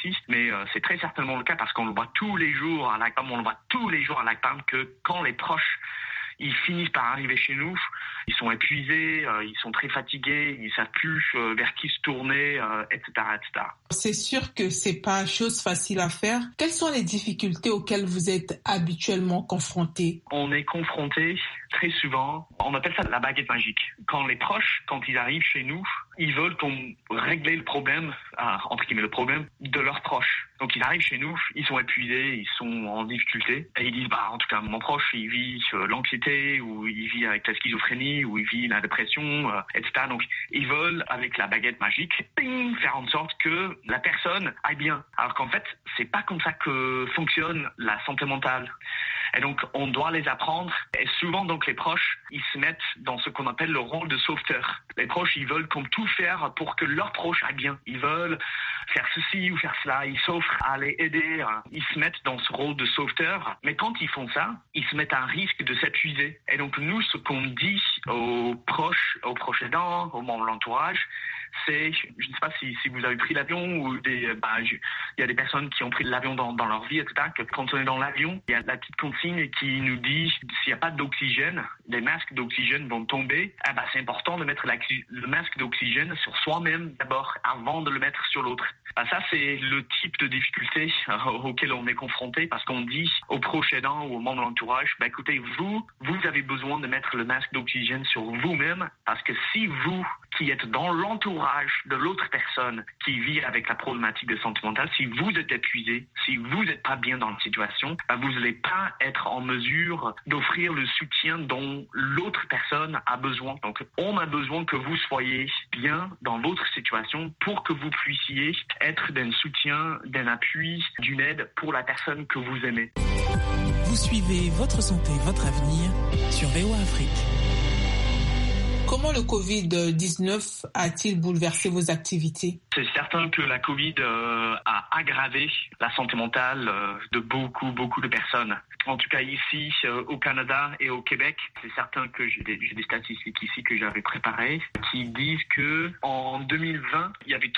aussi, mais c'est très certainement le cas parce qu'on le voit tous les jours à l'ACPAM que quand les proches ils finissent par arriver chez nous, ils sont épuisés, ils sont très fatigués, ils savent plus vers qui se tourner, etc., etc. C'est sûr que c'est pas chose facile à faire. Quelles sont les difficultés auxquelles vous êtes habituellement confrontés? On est confrontés très souvent, on appelle ça la baguette magique. Quand les proches, quand ils arrivent chez nous, ils veulent qu'on règle le problème, entre guillemets le problème, de leurs proches. Donc ils arrivent chez nous, ils sont épuisés, ils sont en difficulté, et ils disent, en tout cas, mon proche, il vit l'anxiété, ou il vit avec la schizophrénie, ou il vit la dépression, etc. Donc ils veulent, avec la baguette magique, faire en sorte que la personne aille bien. Alors qu'en fait, c'est pas comme ça que fonctionne la santé mentale. Et donc, on doit les apprendre. Et souvent, donc, les proches, ils se mettent dans ce qu'on appelle le rôle de sauveteur. Les proches, ils veulent comme tout faire pour que leurs proches aillent bien. Ils veulent faire ceci ou faire cela. Ils s'offrent à les aider. Ils se mettent dans ce rôle de sauveteur. Mais quand ils font ça, ils se mettent à un risque de s'épuiser. Et donc, nous, ce qu'on dit aux proches aidants, aux membres de l'entourage, c'est, je ne sais pas si vous avez pris l'avion ou il y a des personnes qui ont pris l'avion dans leur vie, etc., que quand on est dans l'avion, il y a la petite consigne qui nous dit s'il n'y a pas d'oxygène, les masques d'oxygène vont tomber, c'est important de mettre le masque d'oxygène sur soi-même d'abord avant de le mettre sur l'autre. Ça, c'est le type de difficulté auquel on est confronté parce qu'on dit aux proches aidants ou aux membres de l'entourage, écoutez, vous avez besoin de mettre le masque d'oxygène sur vous-même parce que si vous qui êtes dans l'entourage de l'autre personne qui vit avec la problématique de santé mentale, si vous êtes épuisé, si vous n'êtes pas bien dans la situation, vous n'allez pas être en mesure d'offrir le soutien dont l'autre personne a besoin. Donc, on a besoin que vous soyez bien dans votre situation pour que vous puissiez être d'un soutien, d'un appui, d'une aide pour la personne que vous aimez. Vous suivez Votre Santé, Votre Avenir sur VOA Afrique. Comment le Covid-19 a-t-il bouleversé vos activités? C'est certain que la Covid a aggravé la santé mentale de beaucoup de personnes. En tout cas ici au Canada et au Québec, c'est certain que j'ai des statistiques ici que j'avais préparées qui disent que en 2020, il y avait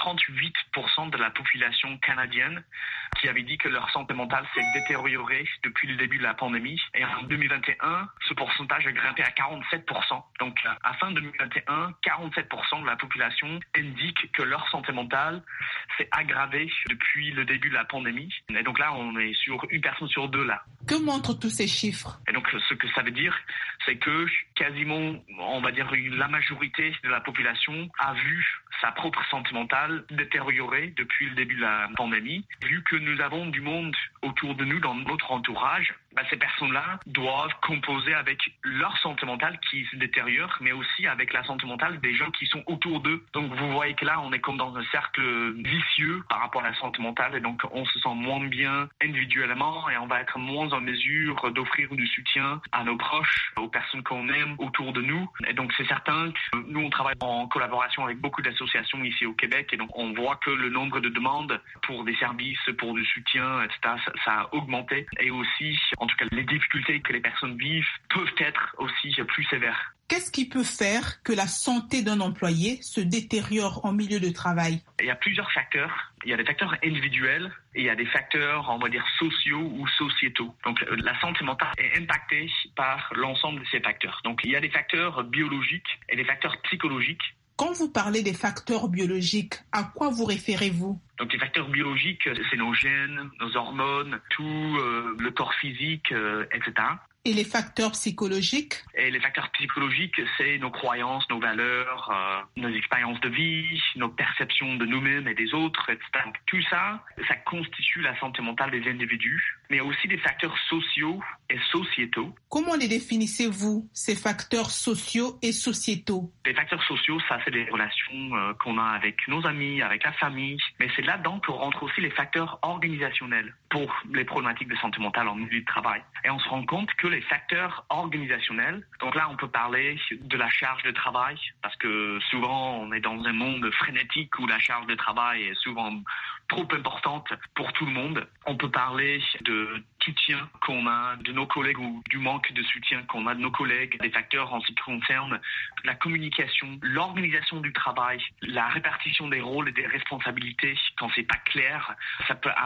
38% de la population canadienne qui avait dit que leur santé mentale s'est détériorée depuis le début de la pandémie. Et en 2021, ce pourcentage a grimpé à 47%. Donc à fin 2021, 47% de la population indique que leur santé mentale s'est aggravée depuis le début de la pandémie. Et donc là, on est sur une personne sur deux là. Que montrent tous ces chiffres? Et donc, ce que ça veut dire, c'est que quasiment, on va dire, la majorité de la population a vu sa propre santé mentale détériorer depuis le début de la pandémie. Vu que nous avons du monde autour de nous, dans notre entourage, ces personnes-là doivent composer avec leur santé mentale qui se détériore, mais aussi avec la santé mentale des gens qui sont autour d'eux. Donc, vous voyez que là, on est comme dans un cercle vicieux par rapport à la santé mentale, et donc on se sent moins bien individuellement, et on va être moins en mesure d'offrir du soutien à nos proches, aux personnes qu'on aime autour de nous. Et donc, c'est certain que nous, on travaille en collaboration avec beaucoup d'associations ici au Québec, et donc on voit que le nombre de demandes pour des services, pour du soutien, etc., ça a augmenté. Et aussi, en tout cas, les difficultés que les personnes vivent peuvent être aussi plus sévères. Qu'est-ce qui peut faire que la santé d'un employé se détériore en milieu de travail? Il y a plusieurs facteurs. Il y a des facteurs individuels et il y a des facteurs, on va dire, sociaux ou sociétaux. Donc, la santé mentale est impactée par l'ensemble de ces facteurs. Donc, il y a des facteurs biologiques et des facteurs psychologiques. Quand vous parlez des facteurs biologiques, à quoi vous référez-vous? Donc les facteurs biologiques, c'est nos gènes, nos hormones, tout le corps physique, etc. Et les facteurs psychologiques? Et les facteurs psychologiques, c'est nos croyances, nos valeurs, nos expériences de vie, nos perceptions de nous-mêmes et des autres, etc. Donc, tout ça, ça constitue la santé mentale des individus. Mais il y a aussi des facteurs sociaux et sociétaux. Comment les définissez-vous, ces facteurs sociaux et sociétaux? Les facteurs sociaux, ça, c'est des relations qu'on a avec nos amis, avec la famille. Mais c'est là-dedans que rentrent aussi les facteurs organisationnels pour les problématiques de santé mentale en milieu de travail. Et on se rend compte que les facteurs organisationnels, donc là, on peut parler de la charge de travail, parce que souvent, on est dans un monde frénétique où la charge de travail est souvent trop importante pour tout le monde. On peut parler soutien qu'on a de nos collègues ou du manque de soutien qu'on a de nos collègues, des facteurs en ce qui concerne la communication, l'organisation du travail, la répartition des rôles et des responsabilités quand c'est pas clair, ça peut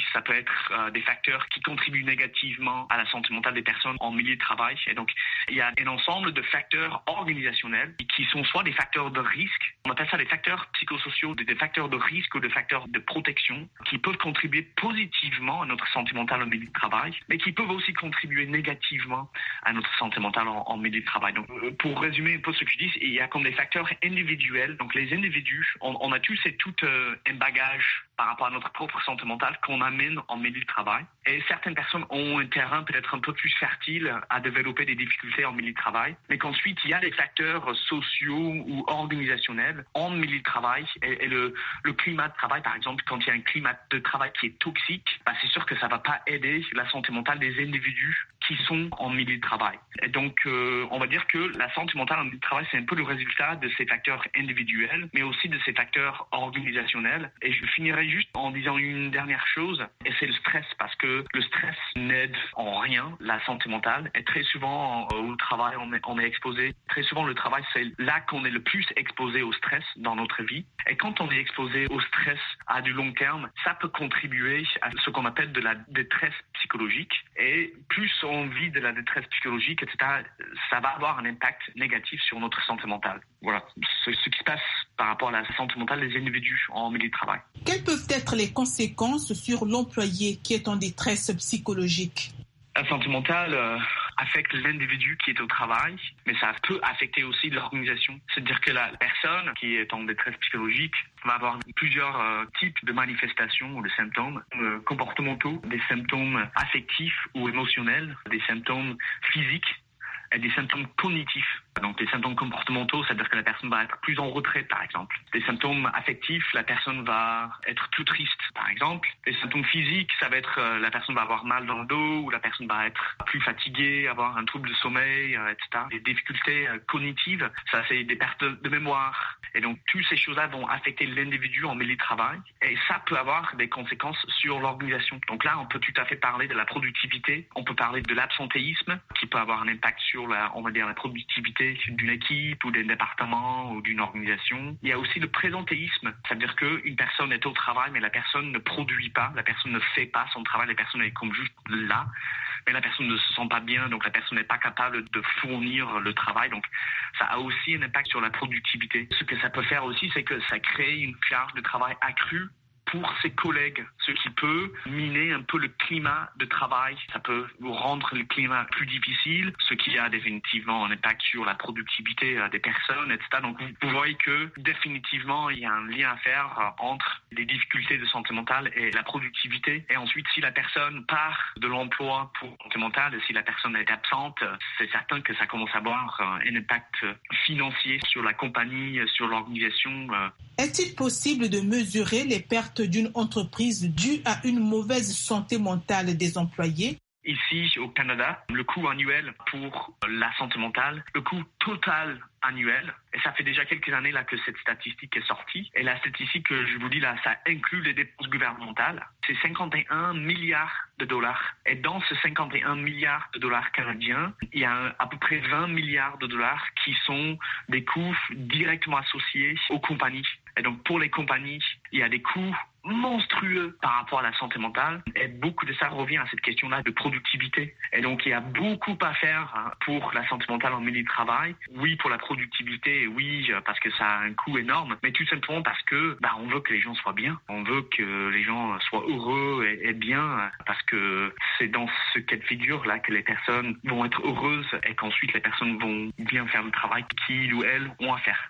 être des facteurs qui contribuent négativement à la santé mentale des personnes en milieu de travail. Et donc, il y a un ensemble de facteurs organisationnels qui sont soit des facteurs de risque, on appelle ça des facteurs psychosociaux, des facteurs de risque ou des facteurs de protection qui peuvent contribuer positivement à notre santé mentale en milieu de travail, mais qui peuvent aussi contribuer négativement à notre santé mentale en milieu de travail. Donc, pour résumer un peu ce que je dis, il y a comme des facteurs individuels. Donc, les individus, on a tous et toutes un bagage par rapport à notre propre santé mentale qu'on amène en milieu de travail. Et certaines personnes ont un terrain peut-être un peu plus fertile à développer des difficultés en milieu de travail, mais qu'ensuite, il y a des facteurs sociaux ou organisationnels en milieu de travail. Et le climat de travail, par exemple, quand il y a un climat de travail qui est toxique, c'est sûr que ça va pas aider la santé mentale des individus qui sont en milieu de travail. Et donc, on va dire que la santé mentale en milieu de travail, c'est un peu le résultat de ces facteurs individuels, mais aussi de ces facteurs organisationnels. Et je finirai juste en disant une dernière chose, et c'est le stress, parce que le stress n'aide en rien la santé mentale. Et très souvent, au travail, on est exposé. Très souvent, le travail, c'est là qu'on est le plus exposé au stress dans notre vie. Et quand on est exposé au stress à du long terme, ça peut contribuer à ce qu'on appelle de la détresse psychologique. Et plus on vit de la détresse psychologique, etc., ça va avoir un impact négatif sur notre santé mentale. Voilà, ce qui se passe par rapport à la santé mentale des individus en milieu de travail. Quelles peuvent être les conséquences sur l'employé qui est en détresse psychologique? La santé mentale affecte l'individu qui est au travail, mais ça peut affecter aussi l'organisation. C'est-à-dire que la personne qui est en détresse psychologique va avoir plusieurs types de manifestations ou de symptômes comportementaux, des symptômes affectifs ou émotionnels, des symptômes physiques et des symptômes cognitifs. Donc des symptômes comportementaux, c'est-à-dire que la personne va être plus en retrait, par exemple. Des symptômes affectifs, la personne va être plus triste, par exemple. Des symptômes physiques, ça va être la personne va avoir mal dans le dos, ou la personne va être plus fatiguée, avoir un trouble de sommeil, etc. Des difficultés cognitives, ça c'est des pertes de mémoire. Et donc toutes ces choses-là vont affecter l'individu en milieu de travail, et ça peut avoir des conséquences sur l'organisation. Donc là, on peut tout à fait parler de la productivité, on peut parler de l'absentéisme, qui peut avoir un impact sur la productivité d'une équipe ou d'un département ou d'une organisation. Il y a aussi le présentéisme, c'est-à-dire qu'une personne est au travail, mais la personne ne produit pas, la personne ne fait pas son travail, la personne est comme juste là, mais la personne ne se sent pas bien, donc la personne n'est pas capable de fournir le travail. Donc ça a aussi un impact sur la productivité. Ce que ça peut faire aussi, c'est que ça crée une charge de travail accrue pour ses collègues, ce qui peut miner un peu le climat de travail. Ça peut rendre le climat plus difficile, ce qui a définitivement un impact sur la productivité des personnes, etc. Donc vous voyez que définitivement il y a un lien à faire entre les difficultés de santé mentale et la productivité. Et ensuite, si la personne part de l'emploi pour santé mentale, et si la personne est absente, c'est certain que ça commence à avoir un impact financier sur la compagnie, sur l'organisation. Est-il possible de mesurer les pertes d'une entreprise due à une mauvaise santé mentale des employés? Ici, au Canada, le coût annuel pour la santé mentale, le coût total annuel, et ça fait déjà quelques années là que cette statistique est sortie, et la statistique que je vous dis là, ça inclut les dépenses gouvernementales, c'est 51 milliards de dollars. Et dans ces 51 milliards de dollars canadiens, il y a à peu près 20 milliards de dollars qui sont des coûts directement associés aux compagnies. Et donc pour les compagnies, il y a des coûts monstrueux par rapport à la santé mentale, et beaucoup de ça revient à cette question-là de productivité. Et donc il y a beaucoup à faire pour la santé mentale en milieu de travail. Oui, pour la productivité, oui, parce que ça a un coût énorme, mais tout simplement parce que on veut que les gens soient bien, on veut que les gens soient heureux et bien, parce que c'est dans ce cas de figure-là que les personnes vont être heureuses et qu'ensuite les personnes vont bien faire le travail qu'ils ou elles ont à faire.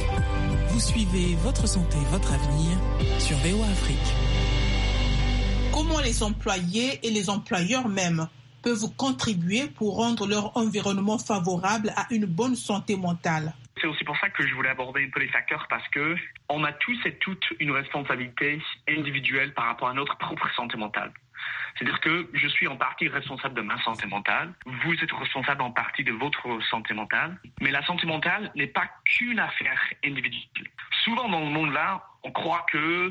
Vous suivez Votre Santé, Votre Avenir sur VOA Afrique. Comment les employés et les employeurs même peuvent contribuer pour rendre leur environnement favorable à une bonne santé mentale? C'est aussi pour ça que je voulais aborder un peu les facteurs, parce que on a tous et toutes une responsabilité individuelle par rapport à notre propre santé mentale. C'est-à-dire que je suis en partie responsable de ma santé mentale, vous êtes responsable en partie de votre santé mentale, mais la santé mentale n'est pas qu'une affaire individuelle. Souvent dans le monde là, on croit que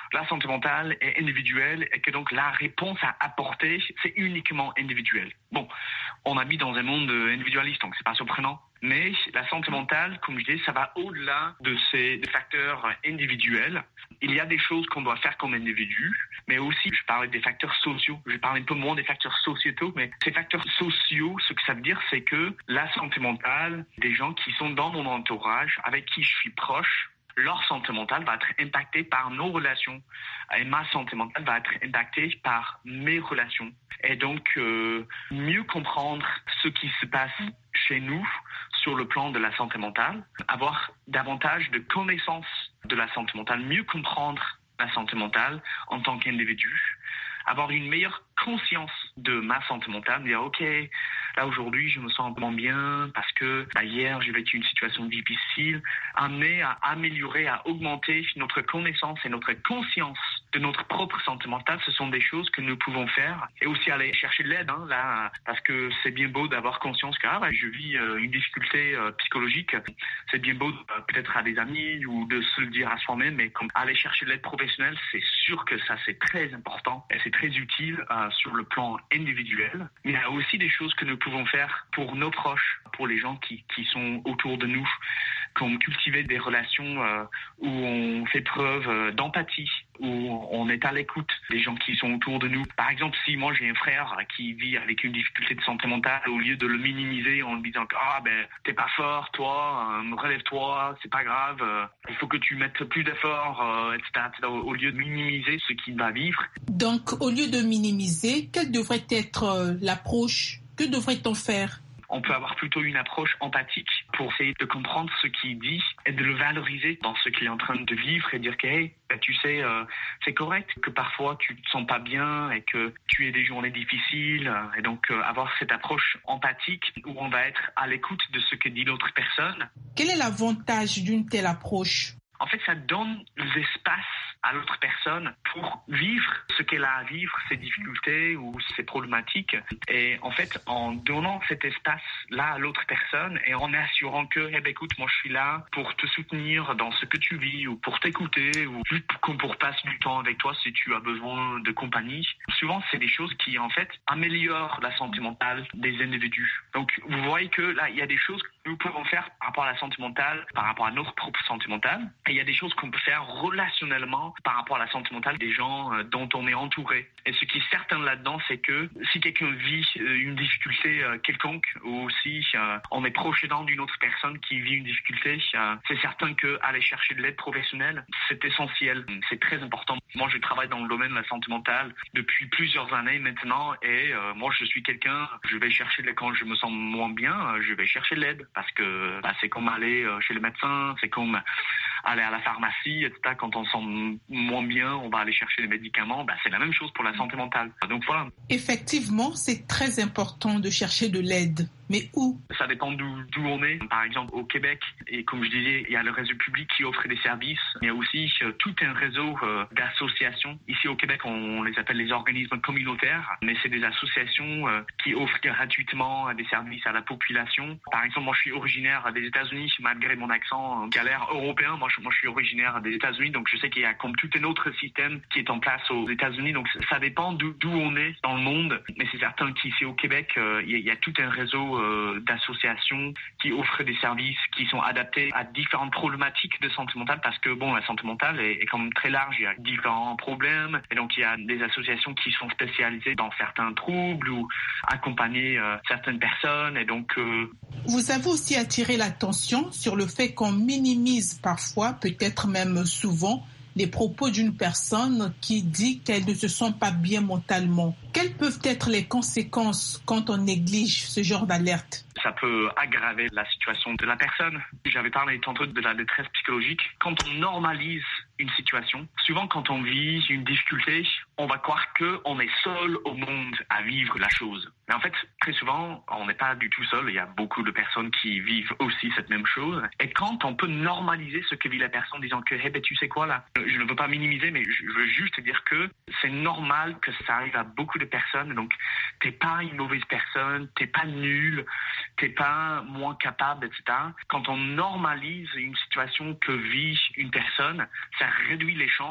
la santé mentale est individuelle et que donc la réponse à apporter, c'est uniquement individuel. Bon, on habite dans un monde individualiste, donc c'est pas surprenant. Mais la santé mentale, comme je dis, ça va au-delà de ces facteurs individuels. Il y a des choses qu'on doit faire comme individu, mais aussi, je parlais des facteurs sociaux. Je parle un peu moins des facteurs sociétaux, mais ces facteurs sociaux, ce que ça veut dire, c'est que la santé mentale, des gens qui sont dans mon entourage, avec qui je suis proche, leur santé mentale va être impactée par nos relations et ma santé mentale va être impactée par mes relations. Et donc, mieux comprendre ce qui se passe chez nous sur le plan de la santé mentale, avoir davantage de connaissances de la santé mentale, mieux comprendre la santé mentale en tant qu'individu, avoir une meilleure conscience de ma santé mentale, dire ok, là aujourd'hui je me sens vraiment bien parce que hier j'ai vécu une situation difficile, amener à améliorer, à augmenter notre connaissance et notre conscience de notre propre santé mentale, ce sont des choses que nous pouvons faire et aussi aller chercher de l'aide, là, parce que c'est bien beau d'avoir conscience que je vis une difficulté psychologique, c'est bien beau peut-être à des amis ou de se le dire à soi-même, mais comme aller chercher de l'aide professionnelle, c'est sûr que ça c'est très important et c'est très utile sur le plan individuel. Mais il y a aussi des choses que nous pouvons faire pour nos proches, pour les gens qui sont autour de nous, comme cultiver des relations où on fait preuve d'empathie, où on est à l'écoute des gens qui sont autour de nous. Par exemple, si moi j'ai un frère qui vit avec une difficulté de santé mentale, au lieu de le minimiser en lui disant t'es pas fort, toi, relève-toi, c'est pas grave, il faut que tu mettes plus d'efforts, etc., au lieu de minimiser ce qu'il va vivre. Donc, au lieu de minimiser, quelle devrait être l'approche? Que devrait-on faire? On peut avoir plutôt une approche empathique pour essayer de comprendre ce qu'il dit et de le valoriser dans ce qu'il est en train de vivre et dire que hey, tu sais, c'est correct que parfois tu te sens pas bien et que tu aies des journées difficiles et donc avoir cette approche empathique où on va être à l'écoute de ce que dit l'autre personne. Quel est l'avantage d'une telle approche? En fait, ça donne l'espace à l'autre personne pour vivre ce qu'elle a à vivre, ses difficultés ou ses problématiques. Et en fait, en donnant cet espace-là à l'autre personne et en assurant que, écoute, moi je suis là pour te soutenir dans ce que tu vis ou pour t'écouter ou juste pour passer du temps avec toi si tu as besoin de compagnie. Souvent, c'est des choses qui, en fait, améliorent la santé mentale des individus. Donc, vous voyez que là, il y a des choses que nous pouvons faire par rapport à la santé mentale, par rapport à notre propre santé mentale. Et il y a des choses qu'on peut faire relationnellement par rapport à la santé mentale des gens dont on est entouré. Et ce qui est certain là-dedans, c'est que si quelqu'un vit une difficulté quelconque ou si on est proche aidant d'une autre personne qui vit une difficulté, c'est certain qu'aller chercher de l'aide professionnelle, c'est essentiel. C'est très important. Moi, je travaille dans le domaine de la santé mentale depuis plusieurs années maintenant et moi, je suis quelqu'un, je vais chercher de l'aide quand je me sens moins bien, je vais chercher de l'aide parce que c'est comme aller chez le médecin, c'est comme aller à la pharmacie, etc. Quand on se sent moins bien, on va aller chercher les médicaments. C'est la même chose pour la santé mentale. Donc voilà. Effectivement, c'est très important de chercher de l'aide. Mais où? Ça dépend d'où on est. Par exemple, au Québec, et comme je disais, il y a le réseau public qui offre des services. Il y a aussi tout un réseau d'associations. Ici au Québec, on les appelle les organismes communautaires, mais c'est des associations qui offrent gratuitement des services à la population. Par exemple, moi je suis originaire des États-Unis, malgré mon accent galère européen. Moi je suis originaire des États-Unis, donc je sais qu'il y a comme tout un autre système qui est en place aux États-Unis. Donc ça dépend d'où on est dans le monde. Mais c'est certain qu'ici au Québec, il y a tout un réseau d'associations qui offrent des services qui sont adaptés à différentes problématiques de santé mentale parce que la santé mentale est quand même très large, il y a différents problèmes et donc il y a des associations qui sont spécialisées dans certains troubles ou accompagner certaines personnes et donc Vous avez aussi attiré l'attention sur le fait qu'on minimise parfois, peut-être même souvent, les propos d'une personne qui dit qu'elle ne se sent pas bien mentalement. Quelles peuvent être les conséquences quand on néglige ce genre d'alerte? Ça peut aggraver la situation de la personne. J'avais parlé tantôt de la détresse psychologique. Quand on normalise une situation, souvent quand on vit une difficulté, on va croire qu'on est seul au monde à vivre la chose. Mais en fait, très souvent, on n'est pas du tout seul. Il y a beaucoup de personnes qui vivent aussi cette même chose. Et quand on peut normaliser ce que vit la personne, disant que tu sais quoi là, je ne veux pas minimiser, mais je veux juste dire que c'est normal que ça arrive à beaucoup de personnes. Donc, t'es pas une mauvaise personne, t'es pas nul, t'es pas moins capable, etc. Quand on normalise une situation que vit une personne, ça réduit les chances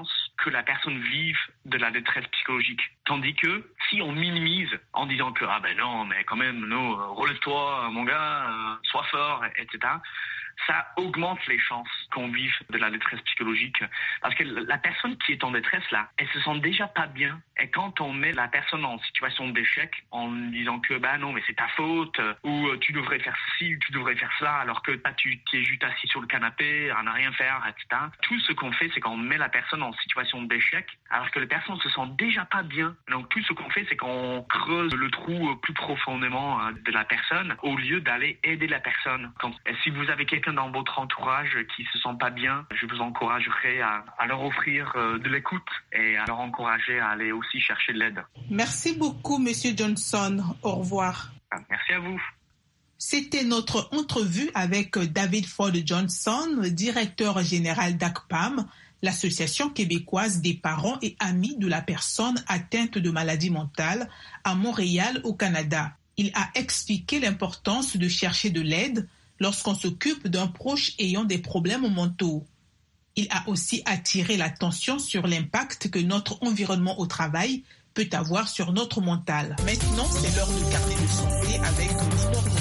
que la personne vive de la détresse psychologique. Tandis que si on minimise en disant que ah ben non, mais quand même, relève-toi mon gars, sois fort, etc., ça augmente les chances qu'on vive de la détresse psychologique. Parce que la personne qui est en détresse, là, elle se sent déjà pas bien. Et quand on met la personne en situation d'échec, en disant que, bah non, mais c'est ta faute, ou tu devrais faire ceci, ou tu devrais faire cela, alors que tu es juste assis sur le canapé, à ne rien faire, etc. Tout ce qu'on fait, c'est qu'on met la personne en situation d'échec, alors que la personne se sent déjà pas bien. Donc tout ce qu'on fait, c'est qu'on creuse le trou plus profondément de la personne, au lieu d'aller aider la personne. Si vous avez quelqu'un dans votre entourage qui se sent pas bien, je vous encouragerai à leur offrir de l'écoute et à leur encourager à aller aussi chercher de l'aide. Merci beaucoup, Monsieur Johnson. Au revoir. Merci à vous. C'était notre entrevue avec David Ford Johnson, directeur général d'ACPAM, l'Association québécoise des parents et amis de la personne atteinte de maladie mentale, à Montréal, au Canada. Il a expliqué l'importance de chercher de l'aide lorsqu'on s'occupe d'un proche ayant des problèmes mentaux. Il a aussi attiré l'attention sur l'impact que notre environnement au travail peut avoir sur notre mental. Maintenant, c'est l'heure du carnet de santé avec Fleur Monteau.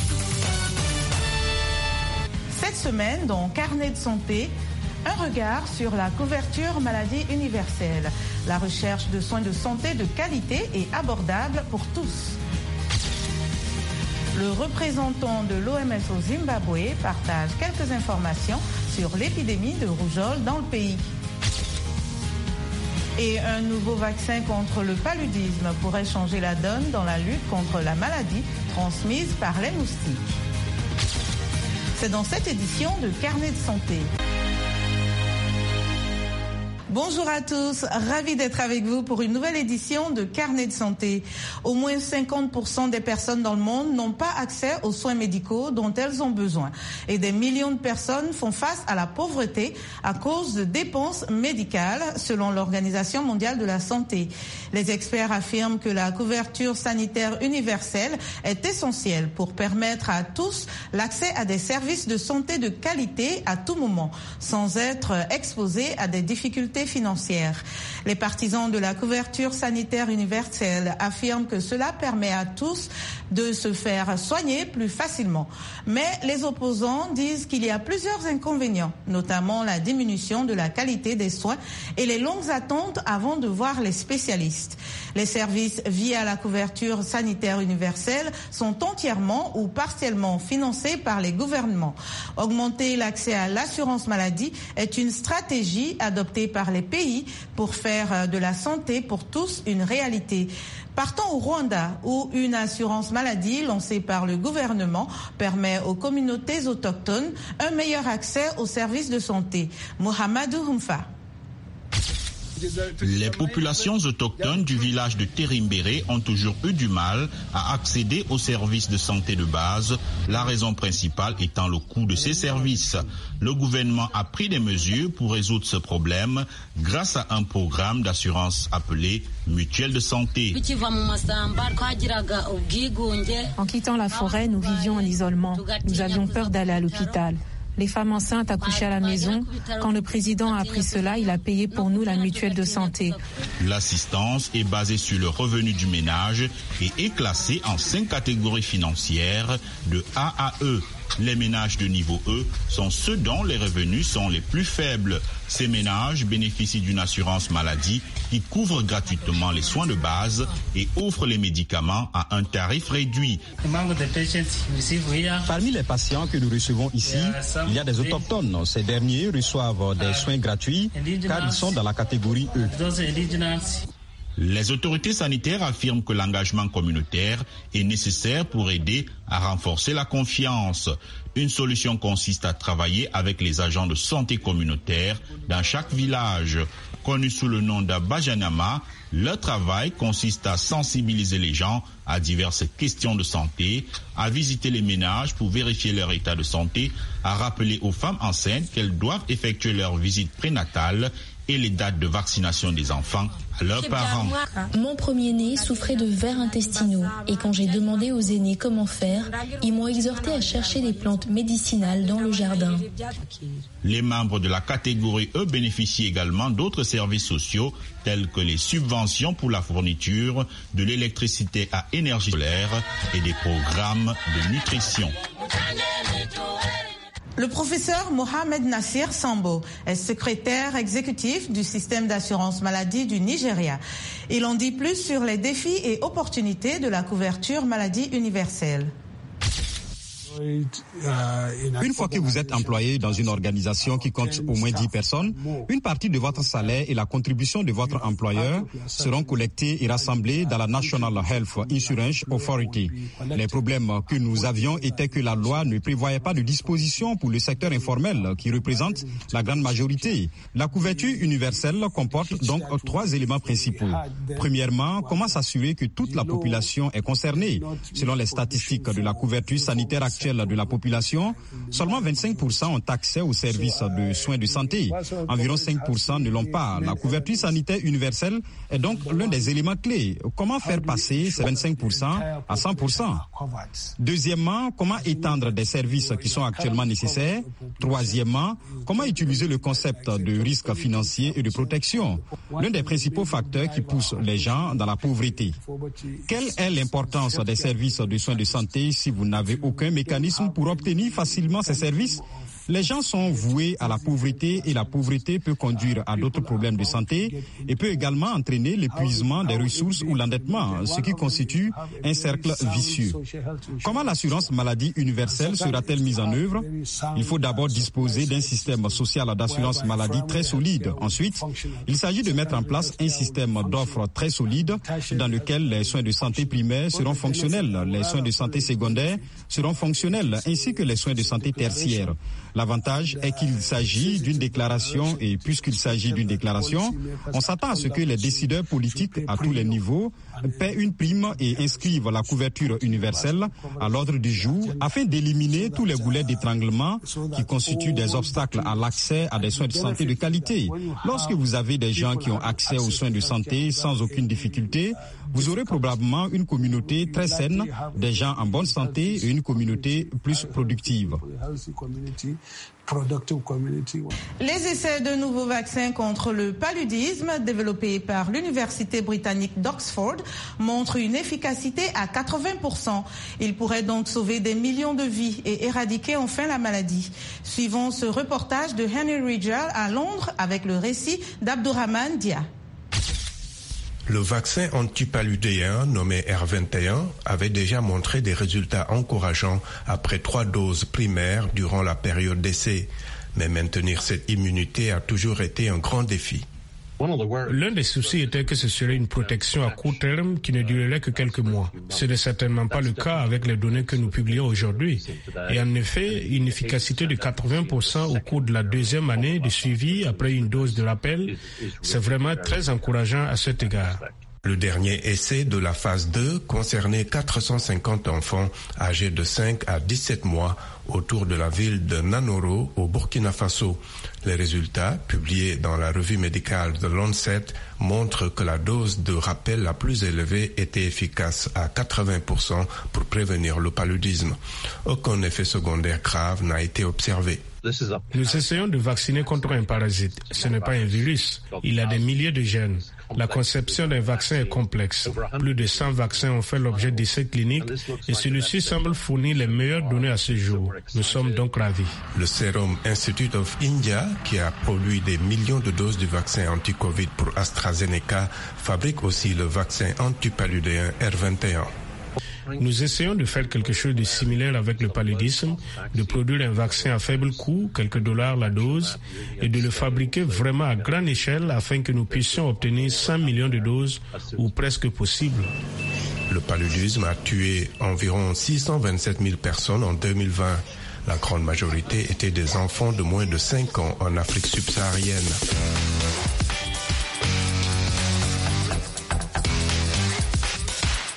Cette semaine, dans Carnet de santé, un regard sur la couverture maladie universelle, la recherche de soins de santé de qualité et abordables pour tous. Le représentant de l'OMS au Zimbabwe partage quelques informations sur l'épidémie de rougeole dans le pays. Et un nouveau vaccin contre le paludisme pourrait changer la donne dans la lutte contre la maladie transmise par les moustiques. C'est dans cette édition de Carnet de santé. Bonjour à tous, ravi d'être avec vous pour une nouvelle édition de Carnet de santé. Au moins 50% des personnes dans le monde n'ont pas accès aux soins médicaux dont elles ont besoin. Et des millions de personnes font face à la pauvreté à cause de dépenses médicales, selon l'Organisation mondiale de la santé. Les experts affirment que la couverture sanitaire universelle est essentielle pour permettre à tous l'accès à des services de santé de qualité à tout moment, sans être exposés à des difficultés financières. Les partisans de la couverture sanitaire universelle affirment que cela permet à tous de se faire soigner plus facilement. Mais les opposants disent qu'il y a plusieurs inconvénients, notamment la diminution de la qualité des soins et les longues attentes avant de voir les spécialistes. Les services via la couverture sanitaire universelle sont entièrement ou partiellement financés par les gouvernements. Augmenter l'accès à l'assurance maladie est une stratégie adoptée par les pays pour faire de la santé pour tous une réalité. Partons au Rwanda, où une assurance maladie lancée par le gouvernement permet aux communautés autochtones un meilleur accès aux services de santé. Mohamedou Humfa. Les populations autochtones du village de Terimbere ont toujours eu du mal à accéder aux services de santé de base, la raison principale étant le coût de ces services. Le gouvernement a pris des mesures pour résoudre ce problème grâce à un programme d'assurance appelé Mutuelle de santé. En quittant la forêt, nous vivions en isolement. Nous avions peur d'aller à l'hôpital. Les femmes enceintes accouchaient à la maison. Quand le président a appris cela, il a payé pour nous la mutuelle de santé. L'assistance est basée sur le revenu du ménage et est classée en 5 catégories financières de A à E. Les ménages de niveau E sont ceux dont les revenus sont les plus faibles. Ces ménages bénéficient d'une assurance maladie qui couvre gratuitement les soins de base et offre les médicaments à un tarif réduit. Parmi les patients que nous recevons ici, il y a des autochtones. Ces derniers reçoivent des soins gratuits car ils sont dans la catégorie E. Les autorités sanitaires affirment que l'engagement communautaire est nécessaire pour aider à renforcer la confiance. Une solution consiste à travailler avec les agents de santé communautaire dans chaque village. Connu sous le nom d'Abajanama, leur travail consiste à sensibiliser les gens à diverses questions de santé, à visiter les ménages pour vérifier leur état de santé, à rappeler aux femmes enceintes qu'elles doivent effectuer leur visite prénatale et les dates de vaccination des enfants à leurs parents. Mon premier-né souffrait de vers intestinaux et quand j'ai demandé aux aînés comment faire, ils m'ont exhorté à chercher des plantes médicinales dans le jardin. Les membres de la catégorie E bénéficient également d'autres services sociaux tels que les subventions pour la fourniture de l'électricité à énergie solaire et des programmes de nutrition. Le professeur Mohamed Nassir Sambo est secrétaire exécutif du système d'assurance maladie du Nigeria. Il en dit plus sur les défis et opportunités de la couverture maladie universelle. Une fois que vous êtes employé dans une organisation qui compte au moins 10 personnes, une partie de votre salaire et la contribution de votre employeur seront collectés et rassemblés dans la National Health Insurance Authority. Les problèmes que nous avions étaient que la loi ne prévoyait pas de dispositions pour le secteur informel qui représente la grande majorité. La couverture universelle comporte donc 3 éléments principaux. Premièrement, comment s'assurer que toute la population est concernée? Selon les statistiques de la couverture sanitaire actuelle de la population, seulement 25% ont accès aux services de soins de santé. Environ 5% ne l'ont pas. La couverture sanitaire universelle est donc l'un des éléments clés. Comment faire passer ces 25% à 100%? Deuxièmement, comment étendre des services qui sont actuellement nécessaires? Troisièmement, comment utiliser le concept de risque financier et de protection? L'un des principaux facteurs qui poussent les gens dans la pauvreté. Quelle est l'importance des services de soins de santé si vous n'avez aucun mécanisme pour obtenir facilement ces services? Les gens sont voués à la pauvreté et la pauvreté peut conduire à d'autres problèmes de santé et peut également entraîner l'épuisement des ressources ou l'endettement, ce qui constitue un cercle vicieux. Comment l'assurance maladie universelle sera-t-elle mise en œuvre? Il faut d'abord disposer d'un système social d'assurance maladie très solide. Ensuite, il s'agit de mettre en place un système d'offres très solide dans lequel les soins de santé primaires seront fonctionnels, les soins de santé secondaires seront fonctionnels, ainsi que les soins de santé tertiaires. L'avantage est qu'il s'agit d'une déclaration et puisqu'il s'agit d'une déclaration, on s'attend à ce que les décideurs politiques à tous les niveaux paient une prime et inscrivent la couverture universelle à l'ordre du jour afin d'éliminer tous les goulets d'étranglement qui constituent des obstacles à l'accès à des soins de santé de qualité. Lorsque vous avez des gens qui ont accès aux soins de santé sans aucune difficulté, vous aurez probablement une communauté très saine, des gens en bonne santé et une communauté plus productive. Les essais de nouveaux vaccins contre le paludisme développés par l'Université britannique d'Oxford montrent une efficacité à 80%. Ils pourraient donc sauver des millions de vies et éradiquer enfin la maladie. Suivons ce reportage de Henry Ridgell à Londres avec le récit d'Abdourahmane Dia. Le vaccin antipaludéen nommé R21 avait déjà montré des résultats encourageants après 3 doses primaires durant la période d'essai. Mais maintenir cette immunité a toujours été un grand défi. L'un des soucis était que ce serait une protection à court terme qui ne durerait que quelques mois. Ce n'est certainement pas le cas avec les données que nous publions aujourd'hui. Et en effet, une efficacité de 80% au cours de la 2e année de suivi après une dose de rappel, c'est vraiment très encourageant à cet égard. Le dernier essai de la phase 2 concernait 450 enfants âgés de 5 à 17 mois autour de la ville de Nanoro au Burkina Faso. Les résultats, publiés dans la revue médicale The Lancet, montrent que la dose de rappel la plus élevée était efficace à 80% pour prévenir le paludisme. Aucun effet secondaire grave n'a été observé. Nous essayons de vacciner contre un parasite. Ce n'est pas un virus. Il a des milliers de gènes. La conception d'un vaccin est complexe. Plus de 100 vaccins ont fait l'objet d'essais cliniques et celui-ci semble fournir les meilleures données à ce jour. Nous sommes donc ravis. Le Serum Institute of India, qui a produit des millions de doses du vaccin anti-Covid pour AstraZeneca, fabrique aussi le vaccin antipaludéen R21. Nous essayons de faire quelque chose de similaire avec le paludisme, de produire un vaccin à faible coût, quelques dollars la dose, et de le fabriquer vraiment à grande échelle afin que nous puissions obtenir 100 millions de doses ou presque possible. Le paludisme a tué environ 627 000 personnes en 2020. La grande majorité étaient des enfants de moins de 5 ans en Afrique subsaharienne.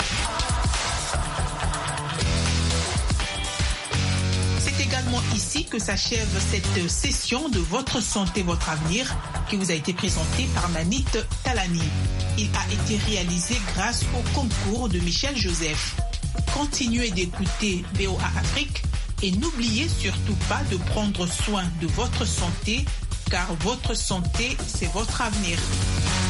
Ici que que s'achève cette session de Votre Santé, Votre Avenir qui vous a été présentée par Manit Talani. Il a été réalisé grâce au concours de Michel Joseph. Continuez d'écouter VOA Afrique et n'oubliez surtout pas de prendre soin de votre santé car votre santé, c'est votre avenir.